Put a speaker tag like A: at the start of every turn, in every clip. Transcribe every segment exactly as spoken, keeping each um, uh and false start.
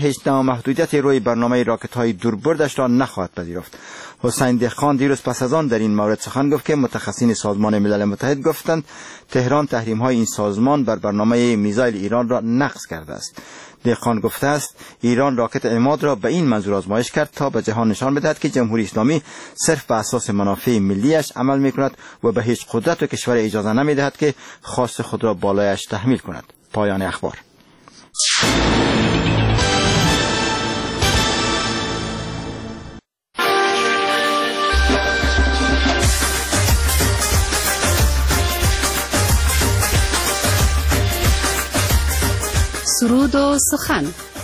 A: هیچ نوع محدودیتی روی برنامه راکت‌های دوربردش را نخواهد پذیرفت. حسین دهقان دیروز پس از آن در این مورد سخن گفت که متخصصین سازمان ملل متحد گفتند تهران تحریم‌های این سازمان بر برنامه میزایل ایران را نقض کرده است. دهقان گفته است ایران راکت عماد را به این منظور آزمایش کرد تا به جهان نشان بدهد که جمهوری اسلامی صرف به اساس منافع ملیش عمل می‌کند و به هیچ قدرت و کشور اجازه نمی‌دهد که خواست خود را بالایش تحمیل کند. پایان اخبار.
B: سرود و سخن.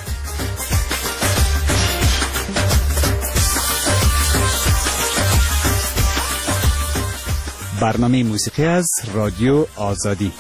C: برنامه موسیقی از رادیو آزادی.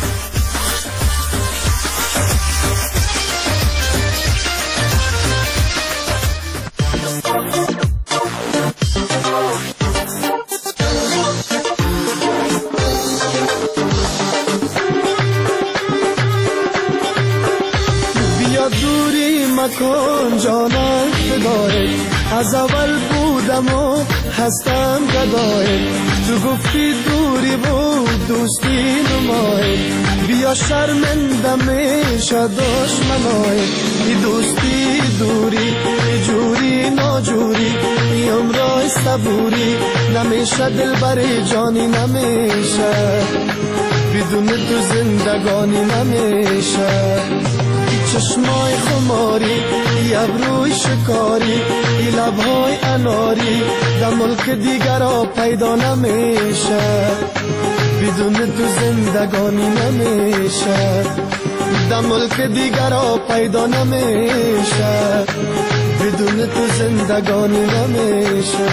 D: مکن جانم فدای، از اول بودم و هستم گدای، تو گفتی دوری بود دوستی نمای، بیا شرمنده میشه دشمنای، ای دوستی دوری ای جوری ناجوری ای عمرای صبوری، نمیشه دل بر جانی نمیشه، بدون تو زندگانی نمیشه، چشمای خماری ای ابروی شکاری ای لبهای اناری در ملک دیگر را پیدا نمیشه، بدون تو زندگانی نمیشه، در ملک دیگر را پیدا نمیشه، بدون تو زندگانی نمیشه.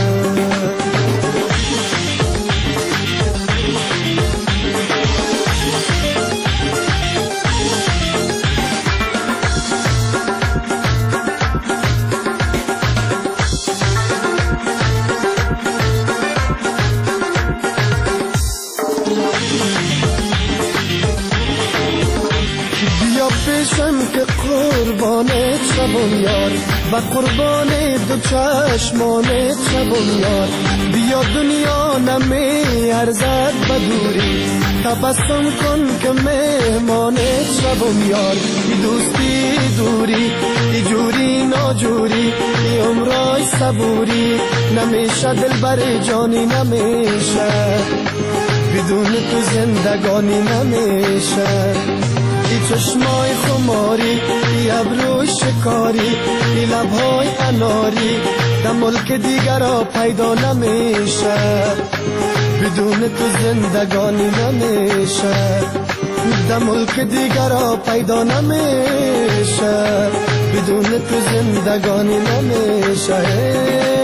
D: که قربانت شبم یار و قربان دو چشمانت شبم یار، بیا دنیا نمی ارزد بدوری، تبسم کن که مهمانت شبم یار، ای دوستی دوری ای جوری ناجوری ای عمرای صبوری، نمیشه دل بر جانی نمیشه، بدون تو زندگانی نمیشه، ای چشمای خماری ای ابروی شکاری ای لبهای اناری در ملک دیگر را پیدا نمیشه، بدون تو زندگانی نمیشه، در ملک دیگر را پیدا نمیشه، بدون تو زندگانی نمیشه.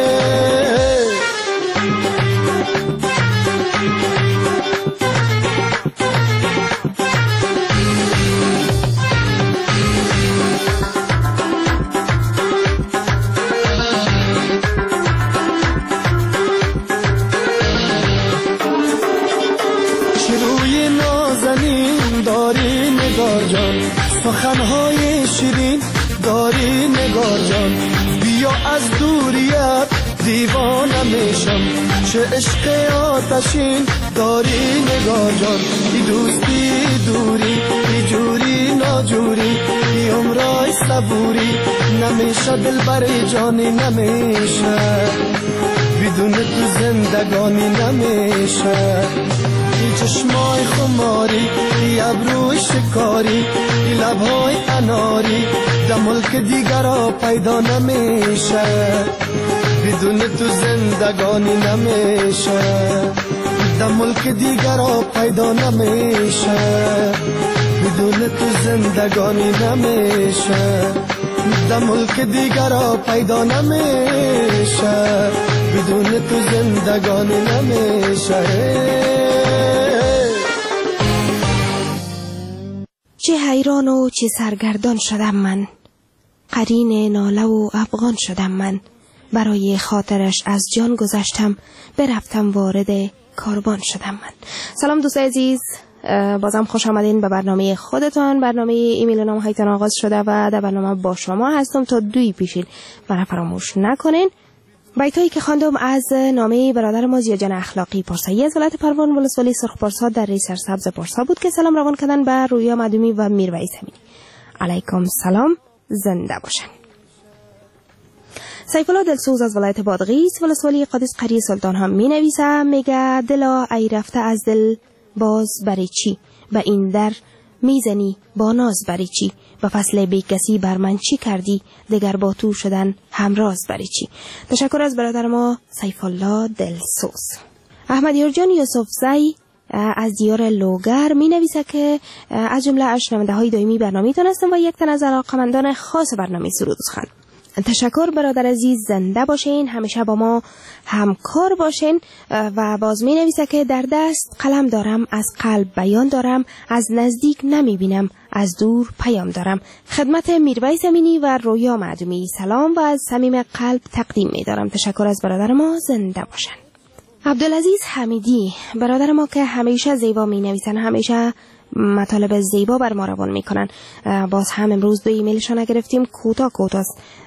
D: سخنهای شیرین داری نگار جان، بیا از دوریت دیوانه میشم، چه عشق آتشین داری نگار جان، ای دوستی دوری ای جوری ناجوری ای عمرای صبوری، نمیشه دل بر جانی نمیشه، بدون تو زندگانی نمیشه، ای چشمای خماری ای ابروی شکاری ای لبهای اناری در ملک دیگر را پیدا نمیشه، بدون تو زندگانی نمیشه، در ملک دیگر را پیدا نمیشه، بدون تو زندگانی نمیشه، در ملک دیگر را پیدا نمیشه، بدون تو زندگانی نمیشه.
E: چه حیران و چه سرگردان شدم من، قرین ناله و افغان شدم من، برای خاطرش از جان گذشتم، برفتم وارد کاروان شدم من. سلام دوست عزیز، بازم خوش آمدین به برنامه خودتان. برنامه ایمیل و نامه هایتان آغاز شده و در برنامه با شما هستم تا دوی پیشین. مرا فراموش نکنین. بیتایی که خواندم از نامه برادر ما زیاجان اخلاقی پارسایی از ولایت پروان ولسوالی سرخپارسا در ری سرسبز پارسا بود که سلام روان کردن به رویا مدومی و میرویس امینی. علیکم سلام، زنده باشن. سیف الله دلسوز از ولایت بادغیس ولسوالی قادس قریه سلطان هم می نویسه. میگه دلا ای رفته از دل باز بری چی، به این در میزنی با ناز بری چی، به فصل بی کسی بر من چی کردی، دگر با تو شدن همراز بری چی. تشکر از برادر ما سیف الله دلسوز. احمد یارجان یوسف زی از دیار لوگر می نویسه که از جمله شنونده های دائمی برنامه تان هستم و یک تن از علاقمندان خاص برنامه سرود و سخن. تشکر برادر عزیز، زنده باشین، همیشه با ما همکار باشین. و باز می نویسه که در دست قلم دارم، از قلب بیان دارم، از نزدیک نمی بینم، از دور پیام دارم. خدمت میرویس امینی و رویا معدومی سلام و از صمیم قلب تقدیم می دارم. تشکر از برادر ما، زنده باشن. عبدالعزیز حمیدی برادر ما که همیشه زیبا می نویسن، همیشه مطالب زیبا بر ما روان میکنن. باز هم امروز دو ایمیلشان گرفتیم، کوتاه کوتاه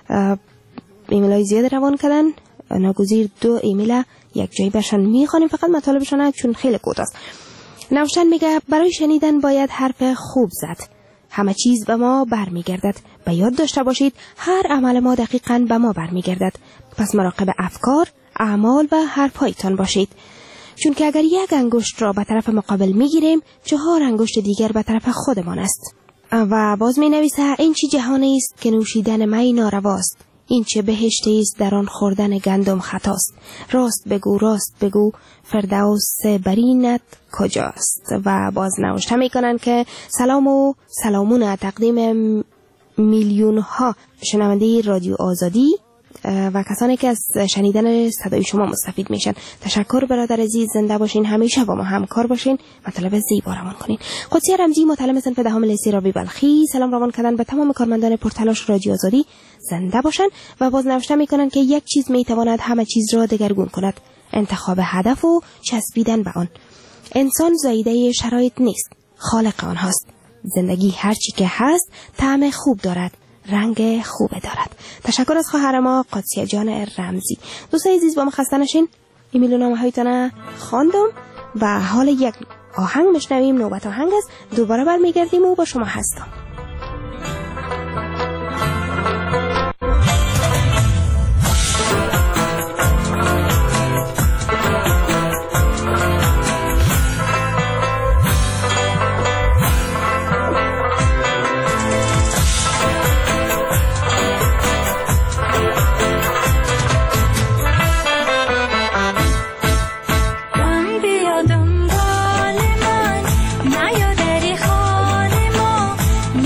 E: ایمیل های زیاد روان کردن. ناگزیر دو ایمیل یک جایی برشان میخوانیم، فقط مطالبشان چون خیلی کوتاه. نوشن میگه برای شنیدن باید حرف خوب زد، همه چیز به ما برمیگردد. به یاد داشته باشید هر عمل ما دقیقاً به ما برمیگردد، پس مراقب افکار، اعمال و حرفهایتان باشید، چون که اگر یک انگشت را به طرف مقابل میگیریم، چهار انگشت دیگر به طرف خودمان است. و باز می نویسه این چی جهانی است که نوشیدن می نارواست، این چه بهشتی است در آن خوردن گندم خطاست. راست بگو راست بگو فردوس برینت کجاست. و باز نوشته می کنن که سلام و سلامون تقدیم میلیون ها شنونده رادیو آزادی و کسانی که از شنیدن صدای شما مستفید میشن. تشکر برادر عزیز، زنده باشین، همیشه با ما همکار باشین، مطالب زیبا روان کنین. قدسی رمزی متعلم صنف دهم لیسه رابی بلخی سلام روان کردن به تمام کارمندان پرتلاش رادیو آزادی، زنده باشن. و باز نوشته میکنن که یک چیز میتواند همه چیز را دگرگون کند، انتخاب هدف و چسبیدن به آن. انسان زایده شرایط نیست، خالق آن هست. زندگی هرچی که هست طعم خوب دارد، رنگ خوبه دارد. تشکر از خواهر ما قدسیه جان رمزی. دوستان عزیز با ما خسته نشین. ایمیل و نامه هایتان خواندم و حال یک آهنگ میشنویم. نوبت آهنگ است، دوباره برمیگردیم و با شما هستم.
F: نیا دری خانه ما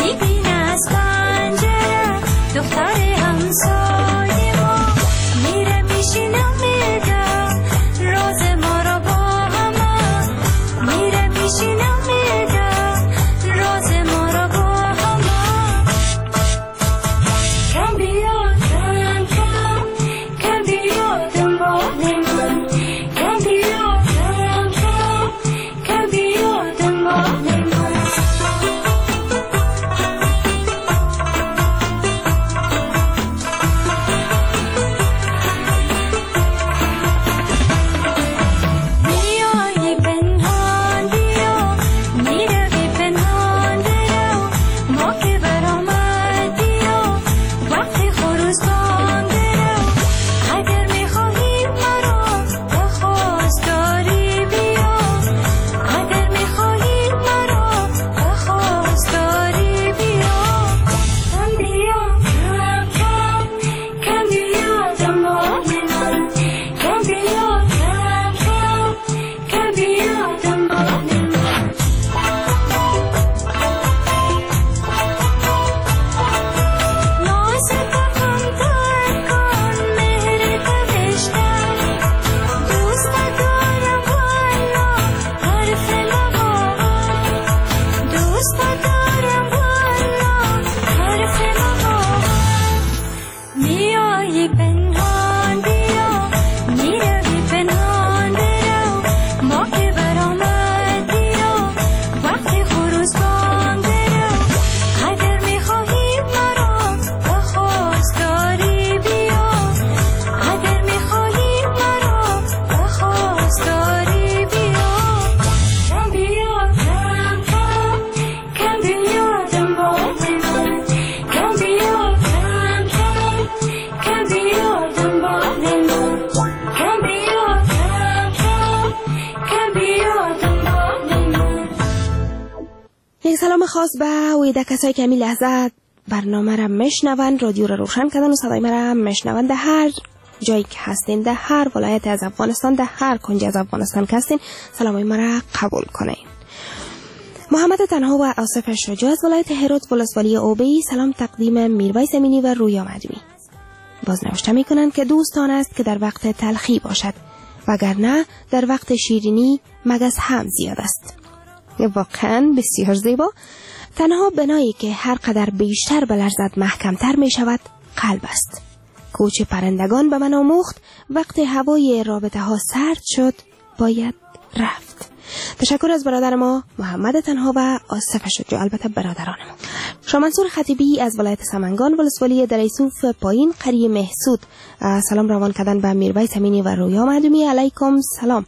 E: خاص به ویده کسایی که همین لحظه برنامه را مشنوند، رادیو را روشن کردن و صدای ما را مشنوند، در هر جایی که هستین، در هر ولایت از افغانستان، در هر کنج از افغانستان که هستین، سلامای ما را قبول کنین. محمد تنها و آصف شجاع از ولایت هرات ولسوالی اوبی سلام تقدیم میرویس امینی و رویا مدنی. باز نوشته می کنند که دوستان است که در وقت تلخی باشد، وگرنه در وقت شیرینی مگس هم زیاد است. واقعا بسیار زیبا. تنها بنایی که هر قدر بیشتر بلرزد محکمتر می شود قلب است. کوچ پرندگان به من آموخت وقت هوای رابطه ها سرد شد باید رفت. تشکر از برادر ما محمد تنها و آصف شجاع، البته برادران ما. شاه منصور خطیبی از ولایت سمنگان ولسوالی دریسوف پایین قریه محسود سلام روان کردن به میرویس امینی و رویا مدنی. علیکم سلام.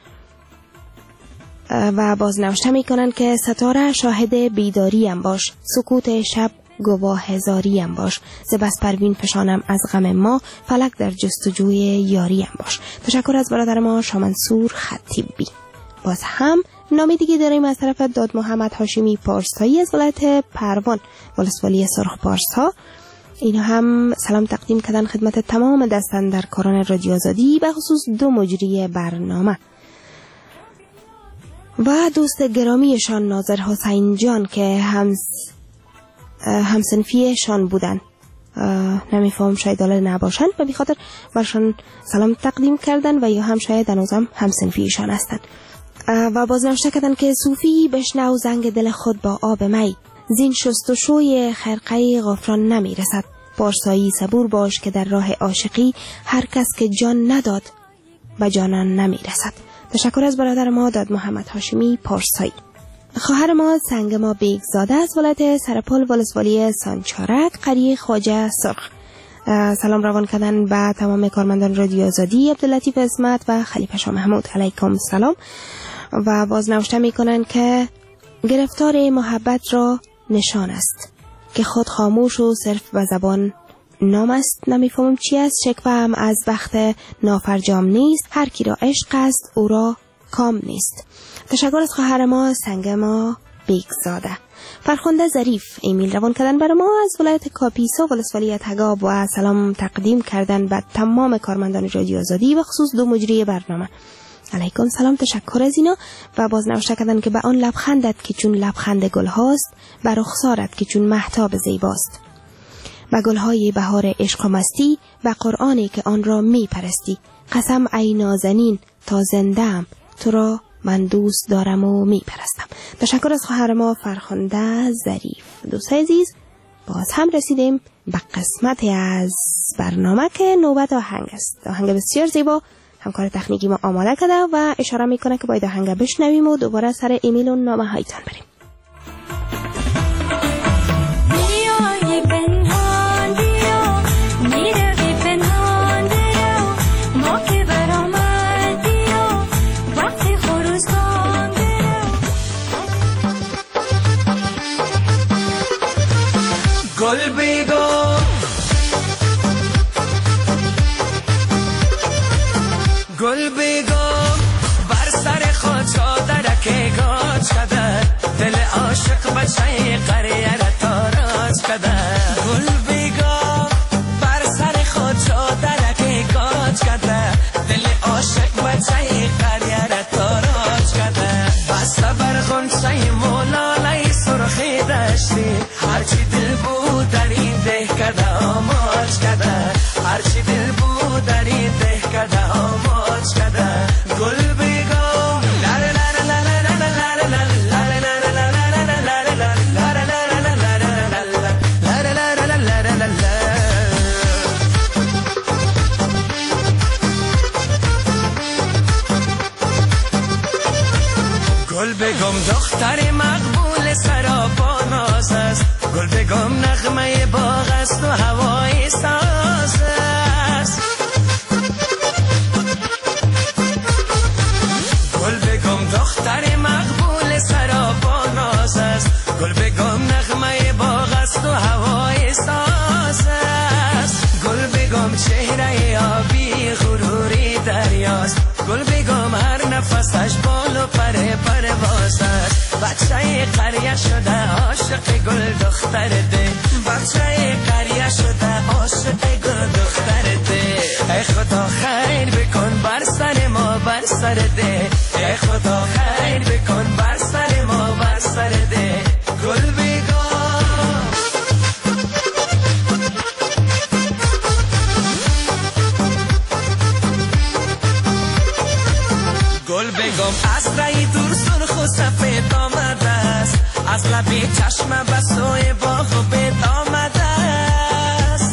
E: و باز نوشته می کنند که ستاره شاهد بیداریم باش، سکوت شب گواه هزاریم باش، ز بس پروین فشانم از غم ما، فلک در جستجوی یاریم باش. تشکر از برادر ما شاه منصور خطیبی. باز هم نامی دیگه داریم از طرف داد محمد هاشمی پارسایی از ولایت پروان ولسوالی سرخ پارسا. اینا هم سلام تقدیم کردن خدمت تمام دستاندرکاران رادیو آزادی، به خصوص دو مجری برنامه و دوست گرامیشان ناظر حسین جان که هم همسنفیشان بودن. نمیفهم شاید داله نباشند و بخاطر برشان سلام تقدیم کردن و یا هم شاید هنوزم همسنفیشان هستند. و باز نوشته کردن که صوفی بشنو زنگ دل خود با آب می، زین شست و شوی خرقه غفران نمی رسد. پارسایی صبور باش که در راه عاشقی هر کس که جان نداد به جانان نمی رسد. تشکر از برادر ما داد محمد هاشمی پارسایی. خواهر ما سنگ ما بیگزاده از ولایت سرپل ولسوالی سانچارک قریه خواجه سرخ سلام روان کردن به تمام کارمندان رادیو آزادی، عبداللطیف اسمت و خلیفه شاه محمود. علیکم سلام. و باز نوشته می کنند که گرفتار محبت را نشان است که خود خاموش و صرف به زبان نام است. نمیفهمم چی است. شکوهم از بخت نافرجام نیست، هر کی را عشق است او را کام نیست. تشکر از خواهر ما سنگ ما بیگزاده. فرخنده ظریف ایمیل روان کردن برای ما از ولایت کاپیسا ولسوالی تگاب و سلام تقدیم کردن به تمام کارمندان رادیو آزادی و خصوص دو مجری برنامه. علیکم سلام. تشکر از اینا. و باز نوشته کردن که به آن لبخندت که چون لبخند گل هاست، بر رخسارت که چون مهتاب زیباست، و گلهای بهار عشق و مستی، و قرآنی که آن را می پرستی. قسم ای نازنین تا زنده‌ام، تو را من دوست دارم و می پرستم. تشکر از خواهر ما فرخنده ظریف. دوست عزیز، باز هم رسیدیم به قسمتی از برنامه که نوبت آهنگ است. آهنگ بسیار زیبا همکار تکنیکی ما آماده کرده و اشاره میکنه که باید آهنگ بشنویم و دوباره سر ایمیل و نامه هایتان بریم.
D: گل بیگا گل بیگا بر سر خود چادرک گاج کده، دل عاشق بچه قریه را تاراج کده. گل بیگا بر سر خود چادرک گاج کده، دل عاشق بچه قریه را تاراج کده. بسته بر خونچه مولالای سرخی داشتی، هرچی دل بود در این ده کده آماج کده، هرچی دل بود در این ده کده آماج کده. گل بیگا گل بگم دختر مقبول سراپا ناز است، گل بگم نغمه باغ است و هوای ساز است. گل بگم دختر مقبول سراپا ناز است، گل بگم نغمه باغ است و هوای ساز است. گل بگم چهره آبی غروری دریاست، گل بگم هر نفسش بال و پر پرواز است. بچه قریه شده عاشق گل دختر ده بچه قریه شده عاشق گل دختر ده ای خدا خیر بکن بر سر ما بر سر ده ای خدا خیر بکن بر سر ما بر سر ده گل بیگان گل بگم از رای دور سرخ و سفید آمده است از لبی چشم بسوی باغ و بید آمده است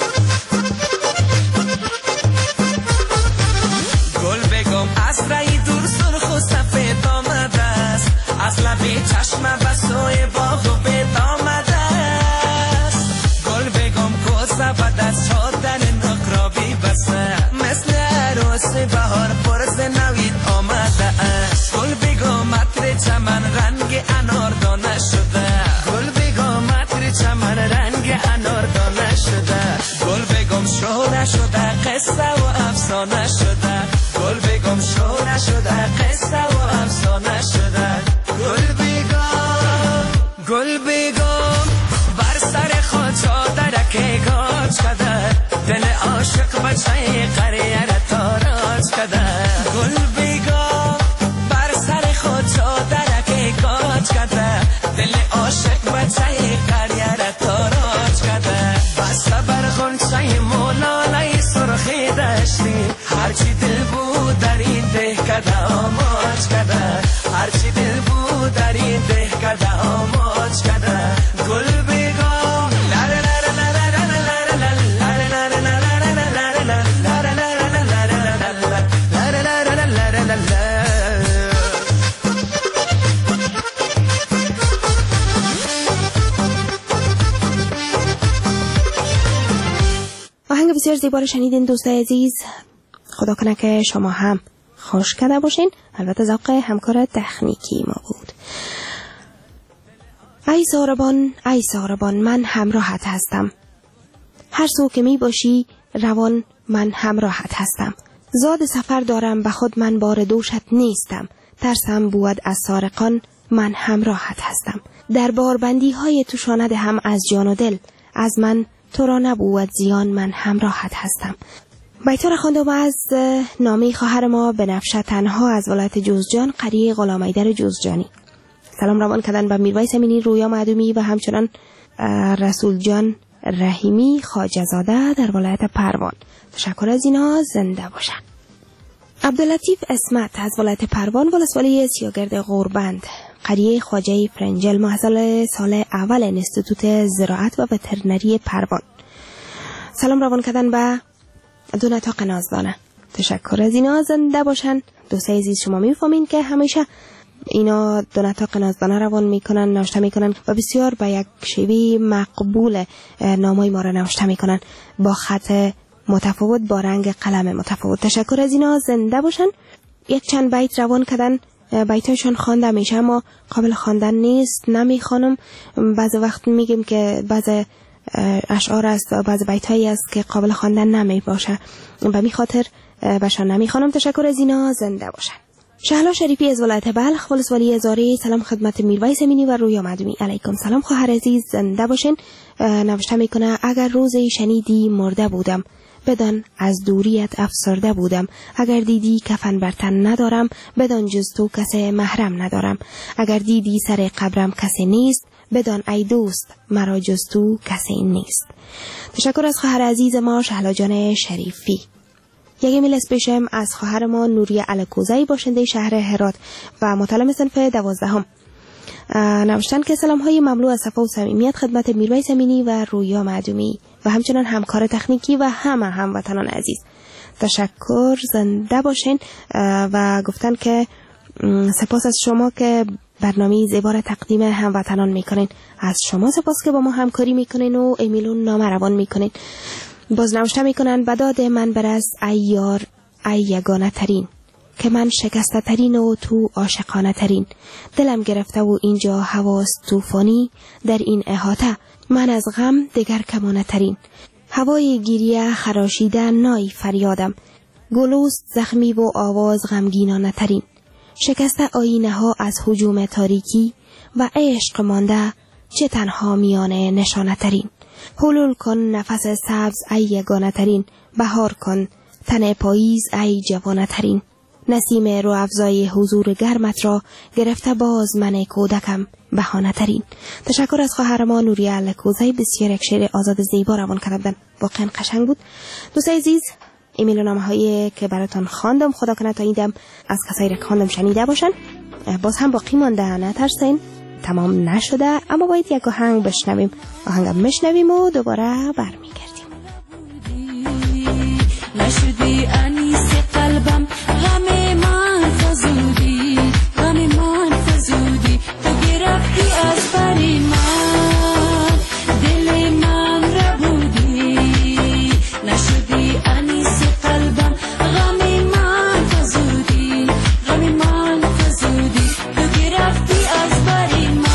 D: گل بگم از رای دور سرخ و سفید آمده است از لبی چشم بسوی باغ و بید آمده است گل بگم کوزه بد از چادر نقرابی بسه مثل عروس بهار پرز نوید آمده است گل بگم عطر چمن رنگ اناردانه شده گل بگم عطر چمن رنگ اناردانه شده گل بگم شوره شده قصه و افسانه شده گل بگم شوره شده قصه و افسانه شده گل بگم گل بگم بر سر خود چادرک گاج کده دل عاشق بچه قریه را تاراج کده گل بگم بر سر خود چادرک گاج کده دل عاشق بچه قریه را تاراج کده بسته بر غنچه مولالای سرخی دشتی هرچی دل بود در این ده کده آماج کده هرچی دل بود در این ده کده آماج کده گل بگم
E: آهنگ بسیار زیبا رو شنیدین دوستای عزیز. خدا کنه که شما هم خوش کرده باشین. البته ذوق همکار تکنیکی ما بود. ای ساربان ای ساربان من همراهت هستم، هر سو که می باشی روان من همراهت هستم. زاد سفر دارم به خود من بار دوشت نیستم، ترسم بود از سارقان من همراهت هستم. در باربندی های تو شانه هم از جان و دل، از من تو را نبود زیان من همراهت هستم. بیت را خواندم از نامه خواهر ما بنفشه تنها از ولایت جوزجان قریه غلامحیدر جوزجانی. سلام روان کردن به میرویس امینی، رویا معدومی و همچنان رسول جان رحیمی خواجه زاده در ولایت پروان. تشکر از اینا، زنده باشن. عبداللطیف اسمت از ولایت پروان ولسوالی سیاگرد غوربند قریه خواجه فرنجل محصل سال اول انستیتوت زراعت و وترنری پروان. سلام روان کردن به دو نطاق نازدانه. تشکر از اینا، زنده باشن. دوستای عزیز شما میفهمین که همیشه اینا دو نطاق نازدانه روان میکنن، نوشته میکنن و بسیار به یک شیوه مقبول نامای ما را نوشته میکنن با خط متفاوت، با رنگ قلم متفاوت. تشکر از اینا، زنده باشن. یک چند بیت روان کردن، بیتایشان خوانده میشه اما قابل خواندن نیست، نمیخوانم. بعض وقت میگیم که بعض اشعار است و بعض بیتایی است که قابل خواندن نمی باشه، به می خاطر بشان نمیخوانم. تشکر از اینا، زنده باشن. شهلا شریفی از ولایت بلخ ولسوالی زاره. سلام خدمت میرویس امینی و رویا معدومی. علیکم سلام خواهر عزیز، زنده باشین. نوشته میکنه اگر روزی شنیدی مرده بودم، بدان از دوریت افسرده بودم. اگر دیدی کفن بر تن ندارم، بدان جز تو کسی محرم ندارم. اگر دیدی سر قبرم کسی نیست، بدان ای دوست مرا جز تو کسی نیست. تشکر از خواهر عزیز ما شهلا جان شریفی. یک ایمیل اسپیشم از خواهر ما نوریه الکوزی باشنده شهر هرات و مطالعه صنف دوازدهم. نوشتن که سلام های مملو از صفا و صمیمیت خدمت میرویس امینی و رویا معدومی و همچنان همکار تکنیکی و همه هموطنان عزیز. تشکر، زنده باشین. و گفتن که سپاس از شما که برنامه زیبا را تقدیم هموطنان میکنین. از شما سپاس که با ما همکاری میکنین و ایمیلون نامه روان میکنین. باز نوشته میکنن بداد من برس ای یار ای یگانه ترین، که من شکسته ترین و تو عاشقانه ترین. دلم گرفته و اینجا هواست توفانی، در این احاطه من از غم دگر کمانه ترین. هوای گریه خراشیده نای فریادم، گلوست زخمی و آواز غمگینانه ترین. شکسته آینه ها از هجوم تاریکی، و عشق مانده چه تنها میانه نشانه ترین. حلول کن نفس سبز ای یگانه ترین، بهار کن تن پاییز ای جوانه ترین. نسیم رو افزای حضور گرمت را گرفته باز من کودکم بهانه ترین. تشکر از خواهر ما نوریه الکوزی، بسیار یک شعر آزاد زیبا روان کردن، واقعا قشنگ بود. دوستای عزیز، ایمیل و نامه هایی که براتون خواندم خدا کنه تا ایدم از کسایی که خواندم شنیده باشن. باز هم باقی مانده، نترسین، تمام نشده، اما باید یک آهنگ بشنویم. آهنگم میشنویم و دوباره برمیگردیم.
F: نشدی انیس قلبم، غم من فزودی، غم من فزودی، تو گرفتی از بری من، دل من ربودی. نشدی انیس قلبم، غم من فزودی، غم من فزودی، تو گرفتی از بری من.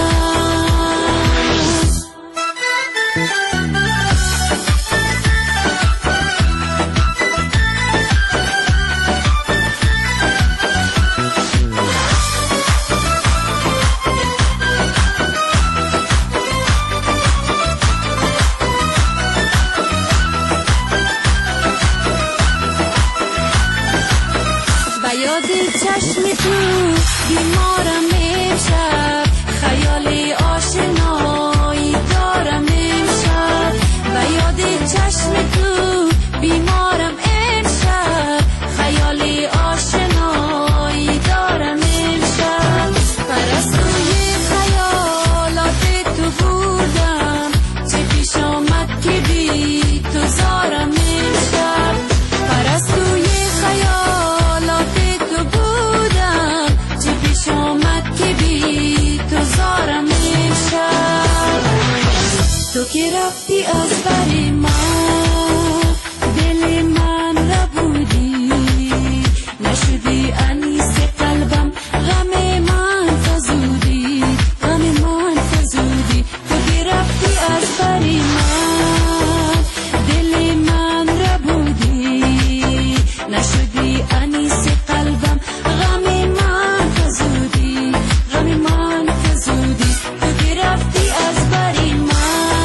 F: چشم تو بیمارم امشب، خیال آشنایی دارم امشب. و یاد چشم تو بیمارم امشب، خیال آشنایی دارم امشب. پرستوی خیالات تو بودم، چه پیش آمد که بی تو زارم امشب. پرستوی خیالات تو بودم، چه پیش آمد که بی تو زارم امشب. تو که رفتی از بر من، دل من ربودی. نشدی انیس قلبم، غم من فزودی، غم من فزودی، تو که رفتی از بر من، دل من ربودی. نشدی انیس قلبم، غم من فزودی، غم من فزودی، تو که رفتی از بر من.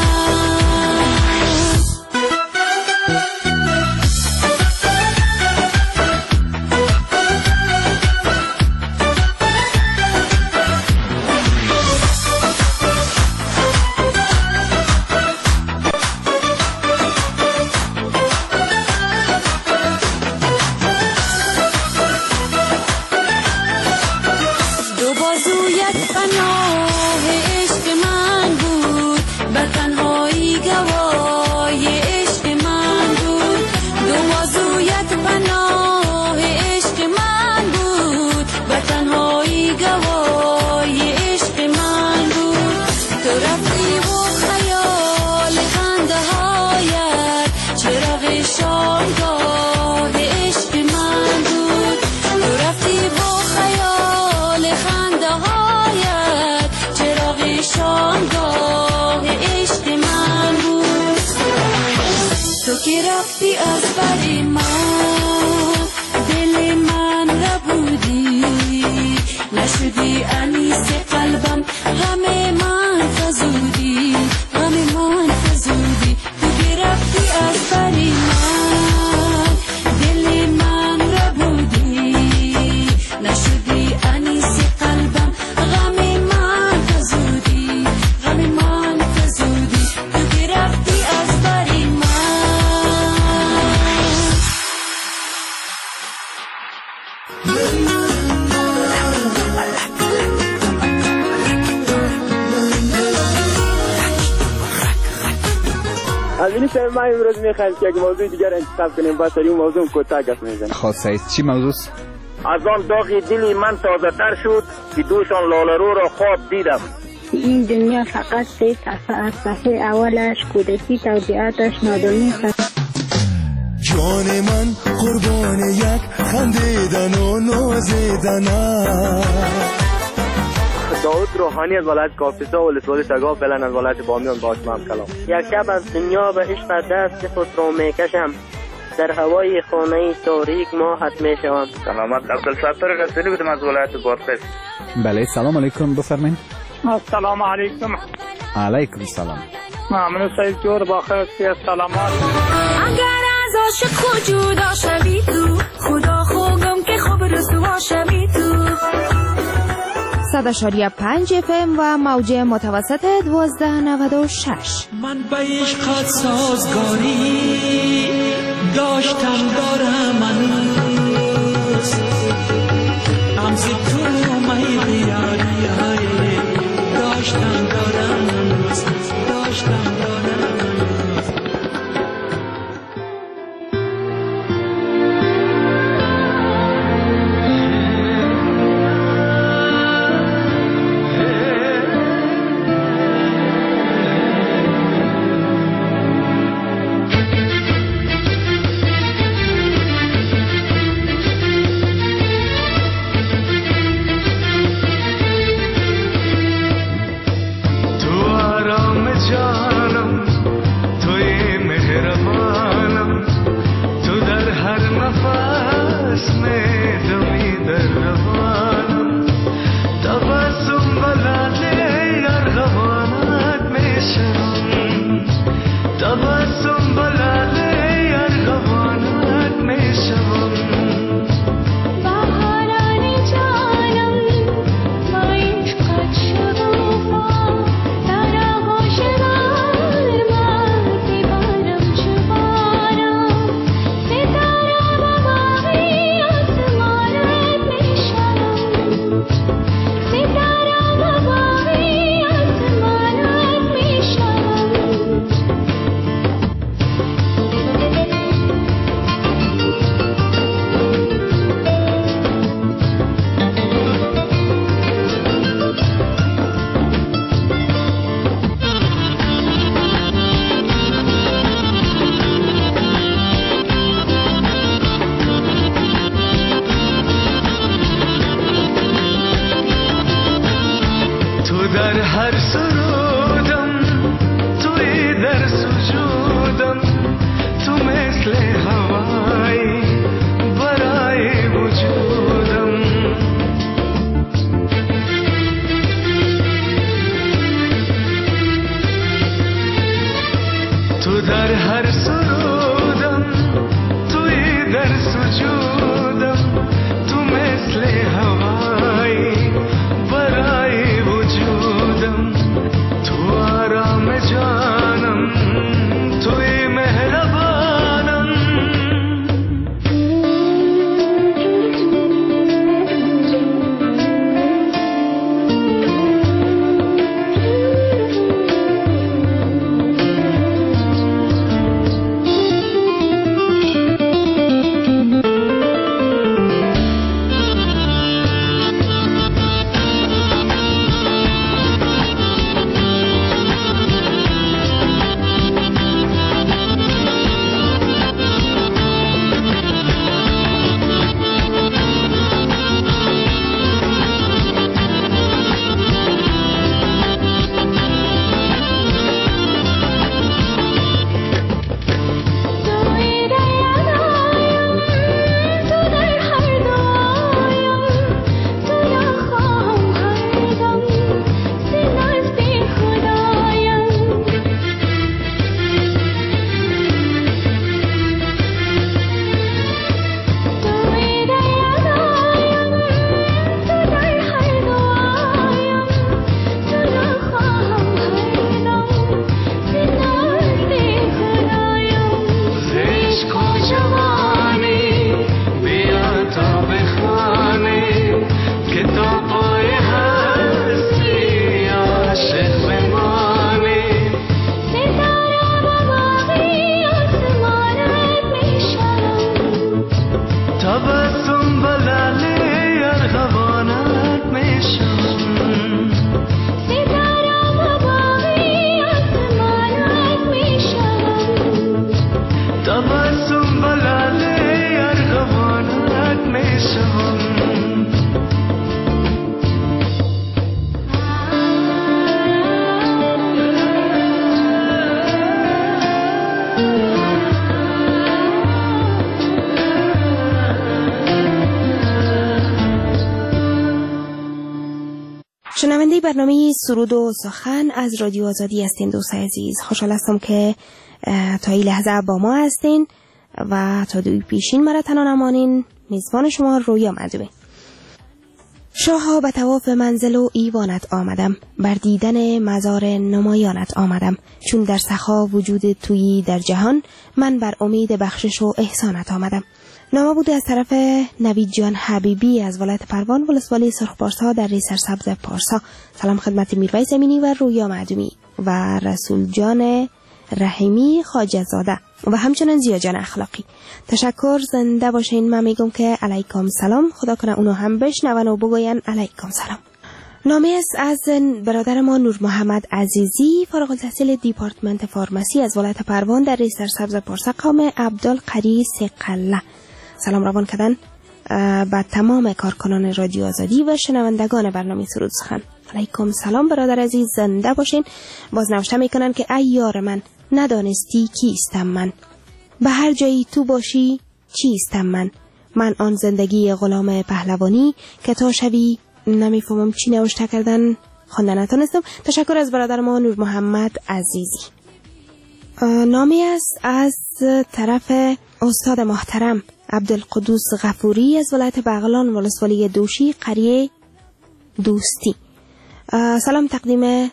F: دو بازویت پناه عشق من بود، به تنهایی گوای عشق من بود. دو بازویت پناه عشق من بود، به تنهایی گوای عشق من بود. تو رفتی و خیال خنده هایت، چراغ شامگاه عشق من بود. تو رفتی و خیال خنده هایت، چراغ شامگاه عشق من بود. تو که رفتی از بر من، دل من ربودی. نشدی انیس قلبم، غم من فزودی، غم من فزودی، تو که رفتی از بر من، دل من ربودی. نشدی انیس قلبم، غم من فزودی، غم من فزودی، تو که رفتی از بر من.
G: از این سر ما امروز میخوایم که یک موضوع دیگر انتخاب کنیم، با سری اون موضوع کوتاه گپ میزنیم.
C: خاصه است چی موضوع؟
G: از آن داغی دلی من تازه تر شد که دوشان لاله‌رو را خواب دیدم.
H: این دنیا فقط سه صفحه از صفحه اولش کودکی توضیحاتش نادونی است.
I: جان من قربان یک خندیدن و نازیدن.
G: داود روحانی از ولایت کاپیسا و ولسوالی سگا فعلا از ولایت بامیان با شما هم کلام.
J: یک شب از دنیا به عشق دست خود را میکشم، در هوای خانه تاریک ماهت میشوم.
G: سلامت، عبدالستار رسولی بودم از ولایت بادغیس.
C: بله، سلام علیکم، بفرمایید.
K: السلام علیکم.
C: علیکم السلام.
K: ممنون سعید جور با خیلی سلامات.
F: اگر از عاشق خود جدا شوی تو، خدا خوگم که خوب رسوا شوی تو.
E: صد اشاریه پنج اف ام و موج متوسط دوازده نود و شش.
D: من به عشقت سازگاری داشتم دارم هنوز، امز تو میل یاری های داشتم دارم هنوز، داشتم دارم هنوز.
E: شنونده برنامه سرود و سخن از رادیو آزادی هستین دوستای عزیز. خوشحال هستم که تا این لحظه با ما هستین و تا دوی پیشین مرا تنها نمانین. میزبان شما رویا معدومه. شاها به طواف منزل و ایوانت آمدم، بر دیدن مزار نمایانت آمدم. چون در سخا وجود تویی در جهان، من بر امید بخشش و احسانت آمدم. نامه بوده از طرف نوید جان حبیبی از ولایت پروان ولسوالی سرخپارسا در ری سرسبز پارسا. سلام خدمت میرویس امینی و رویا معدومی و رسول جان رحیمی خواجه زاده و همچنان زیا جان اخلاقی. تشکر، زنده باشین. من میگم که علیکم سلام، خدا کنه اونو هم بشنون و بگوین علیکم سلام. نامه است از برادر ما نور محمد عزیزی، فارغ التحصیل دیپارتمنت فارمسی از ولایت پروان در ری سرسبز پارسا، قوم عبدالقری سقله. سلام روان کردن به تمام کارکنان رادیو آزادی و شنوندگان برنامه سرود سخن. علیکم سلام برادر عزیز، زنده باشین. باز نوشته میکنن که ای یار من، ندانستی کیستم من، به هر جایی تو باشی چیستم من. من آن زندگی غلام پهلوانی که تا شوی، نمیفهمم چی نوشته کردن، خوانده نتونستم. تشکر از برادر ما نور محمد عزیزی. نامی است از طرف استاد محترم عبدالقدوس غفوری از ولایت بغلان ولسوالی دوشی قریه دوستی. سلام تقدیم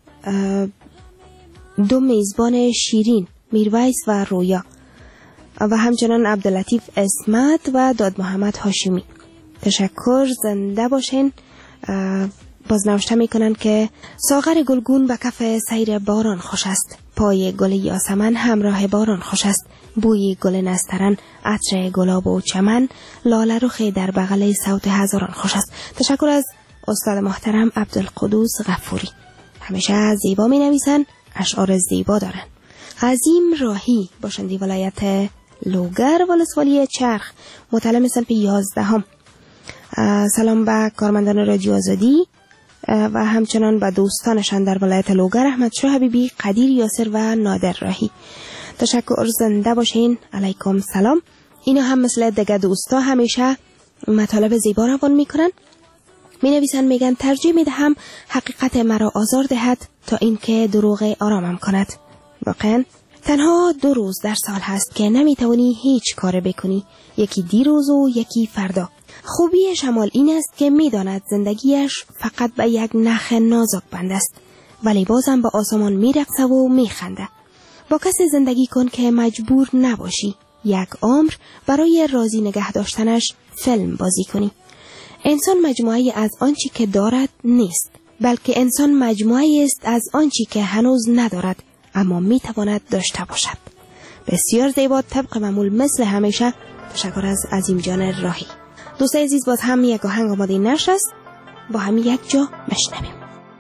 E: دو میزبان شیرین، میرویس و رویا و همچنان عبداللطیف اسمت و داد محمد هاشمی. تشکر، زنده باشین. باز نوشته میکنن که ساغر گلگون به کف سیر باران خوش است، پای گل یاسمن همراه باران خوش است. بوی گل نسترن، عطر گلاب و چمن، لاله رخ در بغل صوت هزاران خوش است. تشکر از استاد محترم عبدالقدوس غفوری. همیشه زیبا می نویسن، اشعار زیبا دارن. عظیم راهی، باشندی ولایت لوگر ولسوالی چرخ، مطلع صنف یازدهم. سلام به کارمندان رادیو آزادی و همچنان به دوستانشان در ولایت لوگر، احمد شاه حبیبی، قدیر یاسر و نادر راهی. تشکر، زنده باشین. علیکم سلام. اینا هم مثل دیگه دوستا همیشه مطالب زیبا روان میکنن. می نویسن میگن ترجیح میدهم حقیقت مرا آزار دهد تا اینکه دروغ آرامم کند. واقعا تنها دو روز در سال هست که نمیتونی هیچ کار بکنی، یکی دیروز و یکی فردا. خوبی شمال این است که میداند زندگیش فقط به یک نخ نازک بند است، ولی بازم به آسمان میرقصه و میخنده. با کسی زندگی کن که مجبور نباشی یک عمر برای راضی نگه داشتنش فیلم بازی کنی. انسان مجموعه از آنچه که دارد نیست، بلکه انسان مجموعه است از آنچه که هنوز ندارد اما میتواند داشته باشد. بسیار زیبا، طبق معمول مثل همیشه. تشکر از عظیم جان راهی. دوستای عزیز، باز هم یک آهنگ آماده نشست، با هم یک جا مشنویم.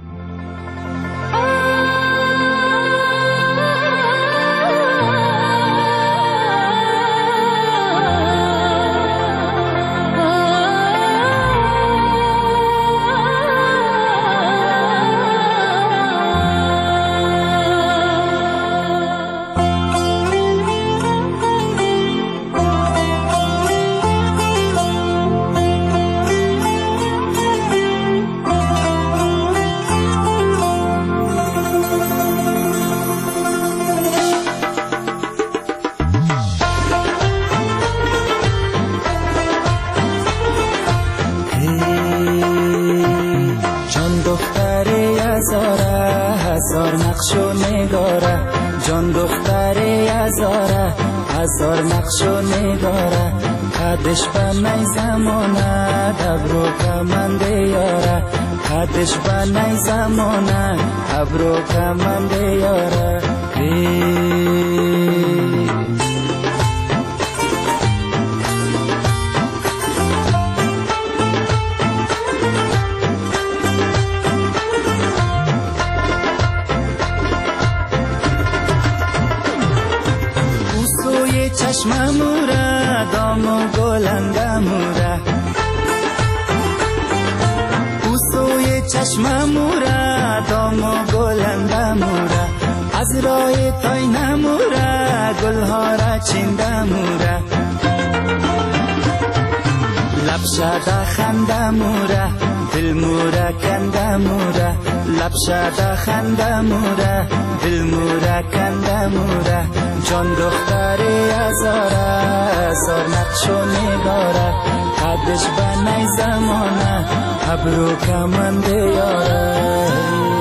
L: هزار نقش و نگاره، جان دختر هزاره، هزار نقش و نگاره. قدش به نی زمانه دبرو کمنده یاره، قدش به نی زمانه دبرو کمنده یاره. چشم موره دام و گلنده موره، او سوی چشم موره دام و گلنده موره. از راه تای نموره گلها را چینده موره، لب شده خنده موره، دل مورا کنده مورا لب شده خنده مورا دل مورا کنده مورا جان دختری ازاره سر نقش و نگاره قدش بنای زمانه ابرو کمنده یاره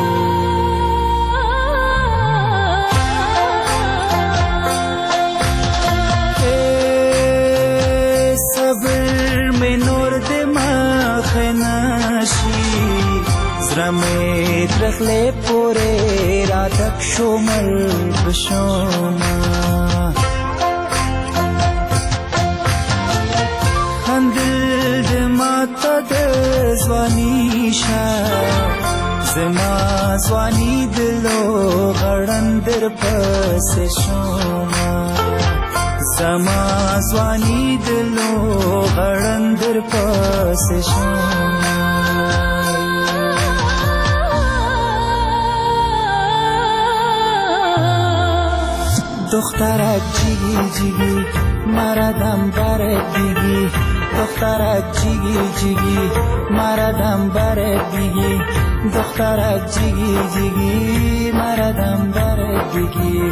L: زرمت رخل پوره را تک شمل بشوما خندل دمات دزوانی شا زما زوانی دلو غرن در پس شوما زما زوانی دلو غرن در پس شوما دخترک جیگی جیگی مردم برت بیگی دخترک جیگی جیگی مردم برت بیگی دخترک جیگی جیگی مردم برت بیگی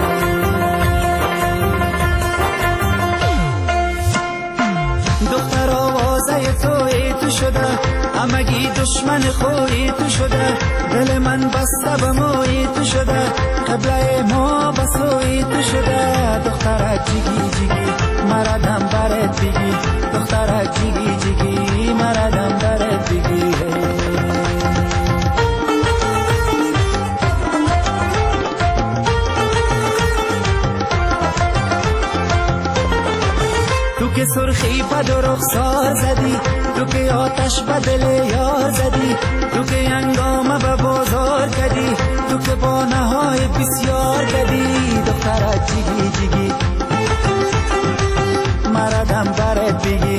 L: دختر آوازه توی تو شده همگی دشمن خوی تو شده دل من بسته به موی تو شده قبله ما بسوی تو شده دخترک جیگی جیگی مردم برت بیگی دخترک جیگی جیگی مردم برت بیگی تو که سرخی بد و رخسار زدی تو که آتش به دل یار زدی تو که انگام به بازار کدی تو که با نهای بسیار کدی دخترک جیگی جیگی مردم برت بیگی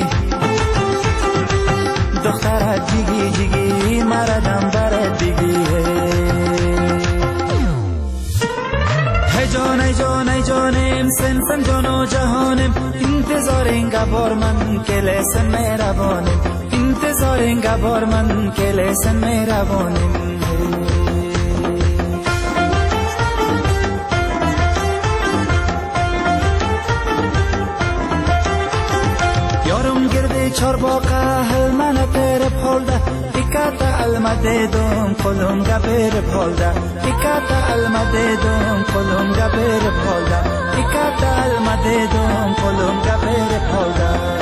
L: دخترک جیگی جیگی مردم برت بیگی ای جان ای جان ای جانم سنفن جان و جهانم انتظار اینگه بار من که لسن مهربانم انتظار اینگه بار من که لسن مهربانم یارم گرده چار باقه هل من پر پولده ایکاتا المده دوم کلون گبر پولده ایکاتا المده دوم کلون گبر پولده ایکاتا المده دوم کلون گبر پولده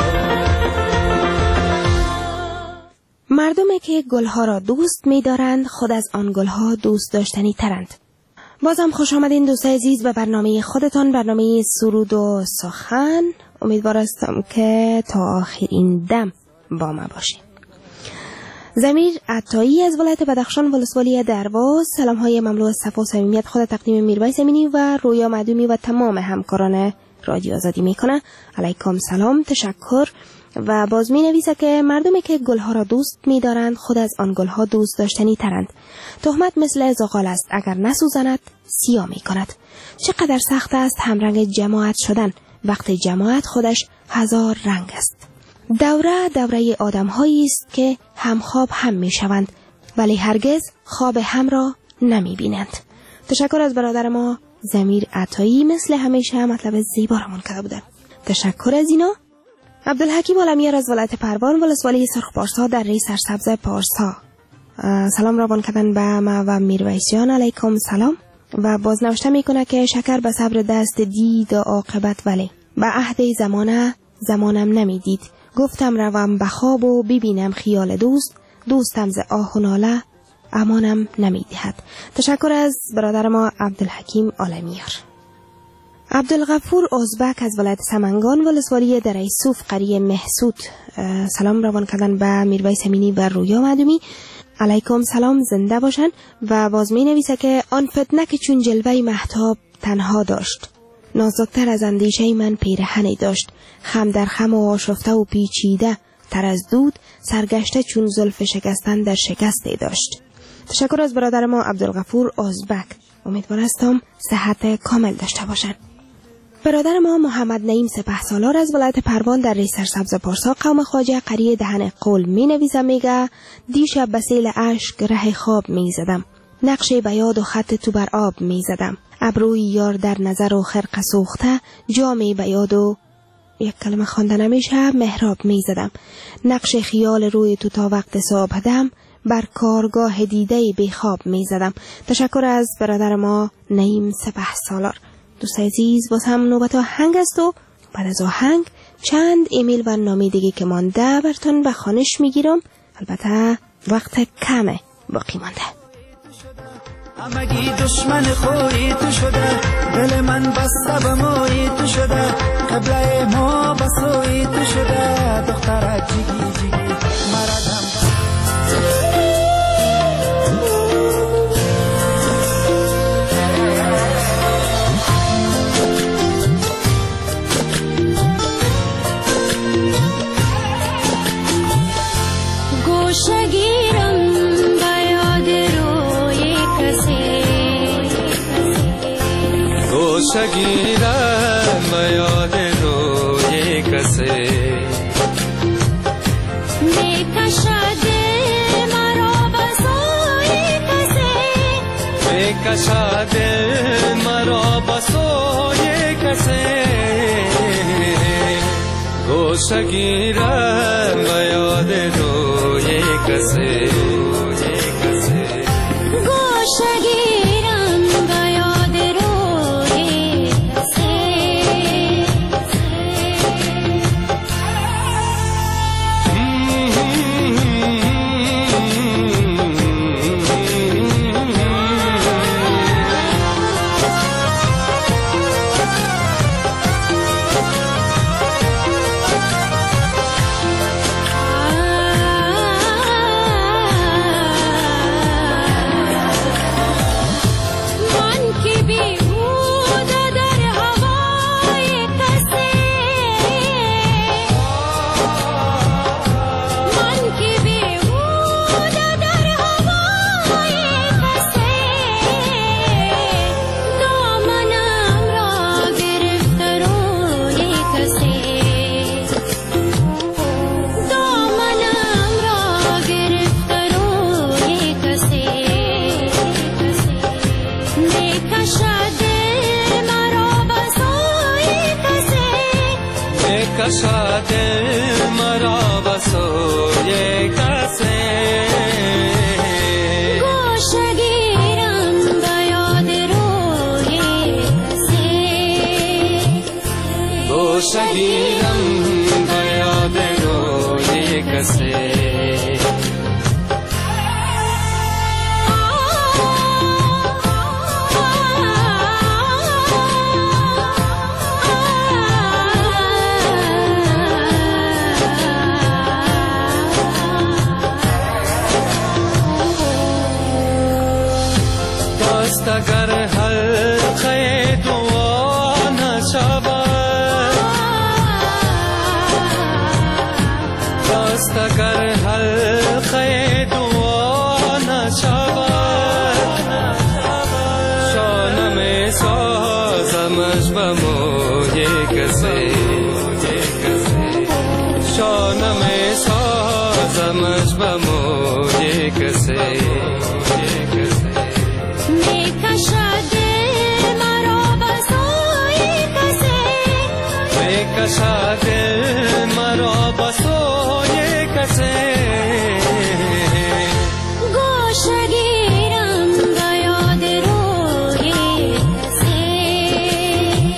E: مردمی که گلها را دوست می دارند خود از آن گلها دوست داشتنی ترند. بازم خوش آمدین دوستای عزیز به برنامه خودتان، برنامه سرود و سخن. امیدوار هستم که تا آخرین دم با ما باشین. ضمیر عطایی از ولایت بدخشان ولسوالی درواز سلام های مملو از صفا و صمیمیت خود تقدیم میرویس امینی و رویا معدومی و تمام همکاران رادیو آزادی میکنه. علیکم سلام، تشکر. و باز می نویسه که مردمی که گلها را دوست می دارند خود از آن گلها دوست داشتنی ترند. تهمت مثل زغال است، اگر نسوزند سیاه می کند. چقدر سخت است همرنگ جماعت شدن وقتی جماعت خودش هزار رنگ است. دوره دوره آدم هایی است که هم خواب هم می شوند ولی هرگز خواب هم را نمی بینند. تشکر از برادر ما ضمیر عطایی، مثل همیشه مطلب زیبا را منتقل بودن. تشکر از اینا. عبدالحکیم عالمیار از ولایت پروان ولسوالی سرخ پارسا در ری سرسبز پارسا سلام روان کردن به ما و میرویسیان. علیکم سلام. و باز نوشته میکنه که شکر به صبر دست دید و عاقبت ولی به عهد زمانه زمانم نمیدید. گفتم روم به خواب و ببینم خیال دوست، دوستم ز آه و ناله امانم نمیدهد. تشکر از برادر ما عبدالحکیم عالمیار. عبدالغفور ازبک از ولایت سمنگان ولسوالی دره صوف قریه محسود سلام روان کردن به میرویس امینی و رویا معدومی. علیکم سلام، زنده باشن. و باز می نویسه که آن فتنه که چون جلوه مهتاب تنها داشت، نازکتر از اندیشه من پیرهنی داشت، خم در خم و آشفته و پیچیده تر از دود، سرگشته چون زلف شکستن در شکسته داشت. تشکر از برادر ما عبدالغفور ازبک. امیدوار هستم صحت کامل داشته باشن. برادر ما محمد نعیم سپهسالار از ولایت پروان در ری سرسبز پارسا قوم خواجه قریه دهن قول می نویسه. میگه دیشب به سیل اشک ره خواب می زدم، نقش بیاد و خط تو بر آب می زدم، ابروی یار در نظر و خرقه سوخته، جامی بیاد و یک کلمه خوانده نمیشه محراب می زدم، نقش خیال روی تو تا وقت صبح دم، بر کارگاه دیده بی خواب می زدم. تشکر از برادر ما نعیم سپهسالار. دوست عزیز، باز هم نوبت آهنگ است و بعد از آهنگ چند ایمیل و نامه دیگه که مانده براتون به خوانش میگیرم. البته وقت کمه باقی مانده.
L: همگی دشمن خوی تو شده، دل من بسته به موی تو شده، قبله ما بسوی تو شده، دختر جیگی جیگی مردم
F: گوشگیرم به یاد روی کسی،
D: گوشگیرم به یاد روی کسی،
F: میکشد مرا به سوی کسی،
D: میکشد مرا به سوی کسی، گوشگیرم به یاد روی کسی،
F: گوشگیرم به یاد روی کسی.
D: کشد مرا به سوی کسی،
F: گوشگیرم به یاد روی کسی،
D: گوشگیرم به یاد روی کسی. اگر حلقه دعا نشود، دست اگر حلقه دعا نشود، شانه می سازمش به موی کسی، شانه می سازمش به موی کسی،
F: میکشد مرا به سوی کسی،
D: میکشد مرا به سوی کسی،
F: گوشگیرم به یاد روی کسی،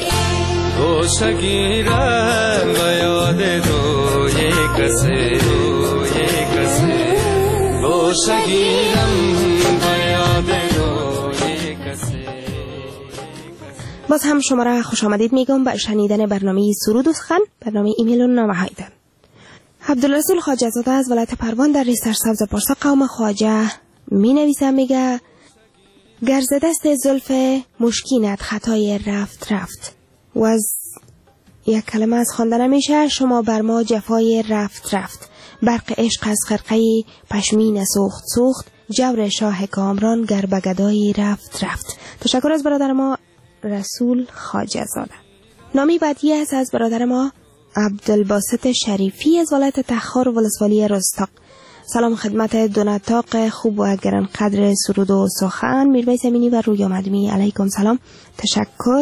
D: گوشگیرم به یاد روی کسی، روی کسی، گوشگیرم به یاد روی کسی.
E: باز هم شما را خوش آمدید میگم به شنیدن برنامه سرود و سخن، برنامه ایمیل و نامه هایتان. عبدالرسول خواجه زاده از ولایت پروان در ری سرسبز پارسا قوم خواجه می نویسه. میگه گرز دست زلف مشکینت خطای رفت رفت، و از یک کلمه از خواندن نمیشه، شما بر ما جفای رفت رفت، برق عشق از خرقه پشمین سوخت سوخت، جور شاه کامران گر به گدایی رفت رفت. تشکر از برادر ما رسول خواجه زاده. نامی بعدی است از برادر ما عبدالباسط شریفی از ولایت تخار ولسوالی رستاق. سلام خدمت دو نطاق خوب و گرانقدر سرود و سخن، میرویس امینی و رویا مدمی. علیکم سلام، تشکر.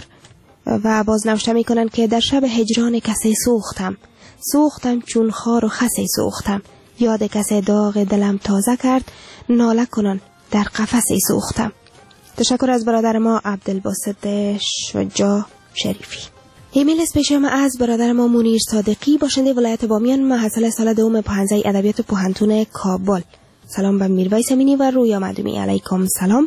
E: و باز نوشته می کنند که در شب هجران کسی سوختم سوختم چون خار و خسی سوختم، یاد کسی داغ دلم تازه کرد، ناله کنان در قفسی سوختم. تشکر از برادر ما عبدالباسط شجاع شریفی. ایمیل اسپیشم از برادر ما منیر صادقی باشنده ولایت بامیان، محصل سال دوم پانزده ادبیات پوهنتون کابل. سلام به میرویس امینی و رویا مدمی. علیکم سلام.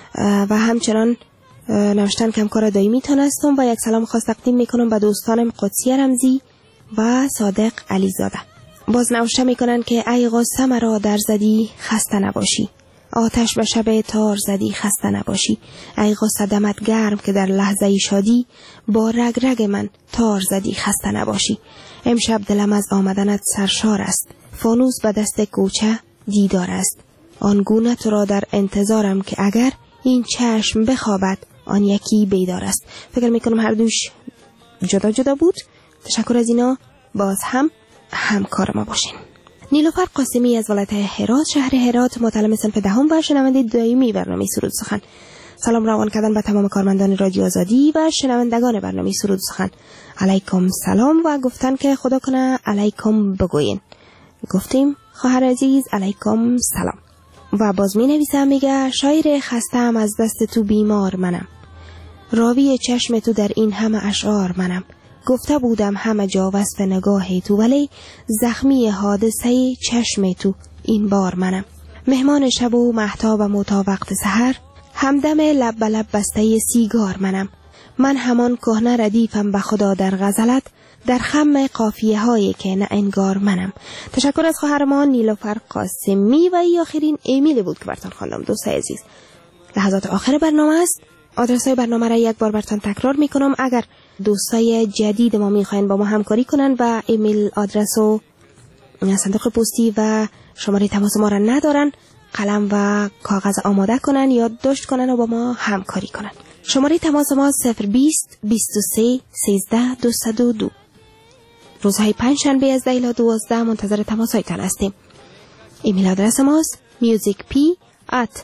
E: و همچنان نوشتن که همکار دائمی تان هستم و یک سلام خاص تقدیم میکنم به دوستانم قدسی رمزی و صادق علیزاده. باز نوشته میکنن که ای غصه مرا در زدی خسته نباشی، آتش به شب تار زدی خسته نباشی، ای غصه دمت گرم که در لحظه شادی با رگ رگ من تار زدی خسته نباشی. امشب دلم از آمدنت سرشار است، فانوس به دست کوچه دیدار است، آنگونه تو را در انتظارم که اگر این چشم بخوابد آن یکی بیدار است. فکر میکنم هر دوش جدا جدا بود. تشکر از اینا، باز هم همکار ما باشین. نیلوفر قاسمی از ولایت هرات شهر هرات، متعلم صنف دهم و شنونده دائمی برنامه سرود سخن. سلام روان کردن به تمام کارمندان رادیو آزادی و شنوندگان برنامه سرود سخن. علیکم سلام و گفتن که خدا کنه علیکم بگوین. گفتیم خواهر عزیز علیکم سلام. و باز می نویسم میگه شاعر خستم از دست تو بیمار منم، راوی چشم تو در این همه اشعار منم، گفته بودم همه جا وصف نگاه تو ولی زخمی حادثه چشم تو این بار منم، مهمان شب و مهتابم و تا وقت سحر، همدم لب به لب بسته سیگار منم، من همان کهنه ردیفم به خدا در غزلت، در خم قافیه هایی که نه انگار منم. تشکر از خواهر ما نیلوفر قاسمی. و ای آخرین ایمیل بود که براتون خواندم. دوستای عزیز، لحظات آخر برنامه است. آدرس های برنامه را یک بار براتون تکرار میکنم. اگر دوستای جدید ما میخواین با ما همکاری کنن و ایمیل آدرس و صندوق پستی و شماره تماس ما را ندارن، قلم و کاغذ آماده کنن، یادداشت کنن و با ما همکاری کنن. شماره تماس ما صفر بیست بیست و سه سیزده دویست و دو. روزهای پنج شنبه از ده الی دوازده منتظر تماس هایتان هستیم. ایمیل آدرس ماست musicp at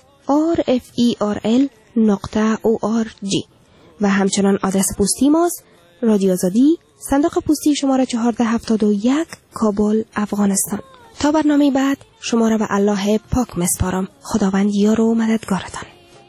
E: rferl نقطه org و همچنان آدرس پستی ماست رادیو آزادی، صندوق پستی شماره چهارده هفتاد و یک، کابل، افغانستان. تا برنامه بعد شما را به الله پاک مسپارم. خداوند یار و مددگارتان.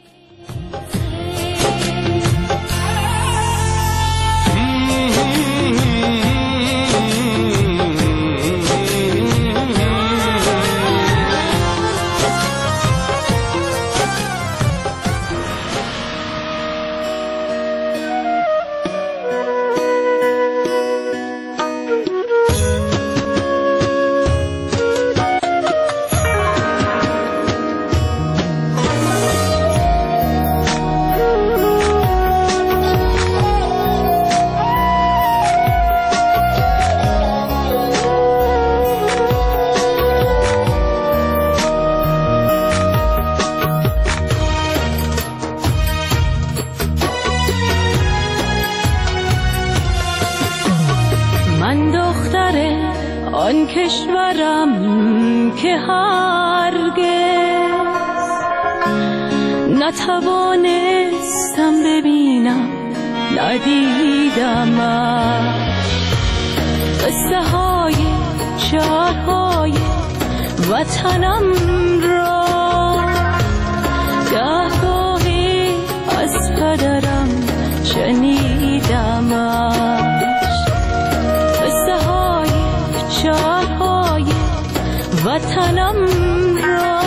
F: آن کشورم که هرگز نتوانستم ببینم ندیدم، قصه های شهرهای وطنم را گهگاهی از پدرم شنیدم، قصه های شهرهای وطنم را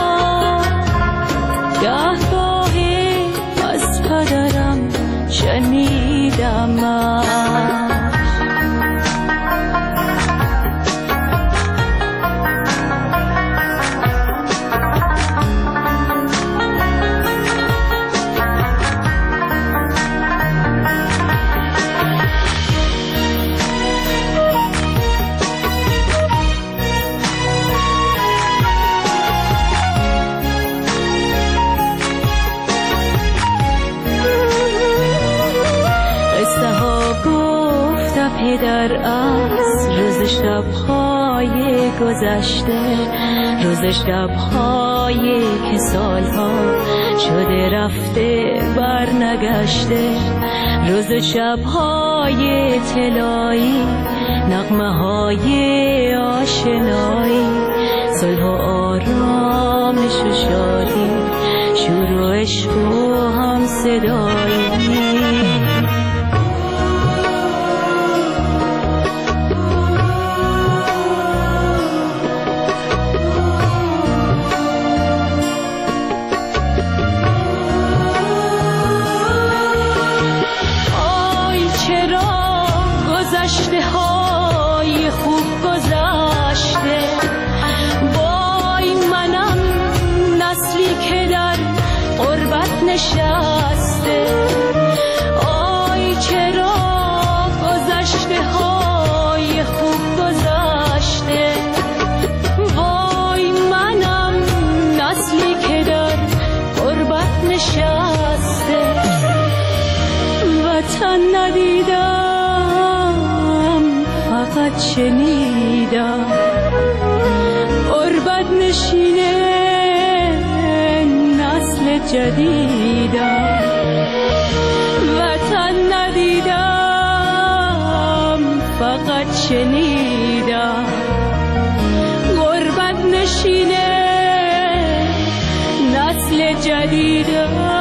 F: گهگاهی از پدرم شنیدم. در از روز شب‌های گذشته، روز شب‌هایی که سالها شده رفته بر نگشته، روز شب‌های طلایی، نغمه‌های آشنایی، صلح و آرامش و شادی، شور و عشق و هم صدایی. گذشته های خوب گذشته، وای منم نسلی که در غربت نشسته. آی چرا گذشته های خوب گذشته، وای منم نسلی که در غربت نشسته. وطن ندیدم فقط شنیدم، غربت نشینه نسل جدیدم. وطن ندیدم فقط شنیدم، غربت نشینه نسل جدیدم.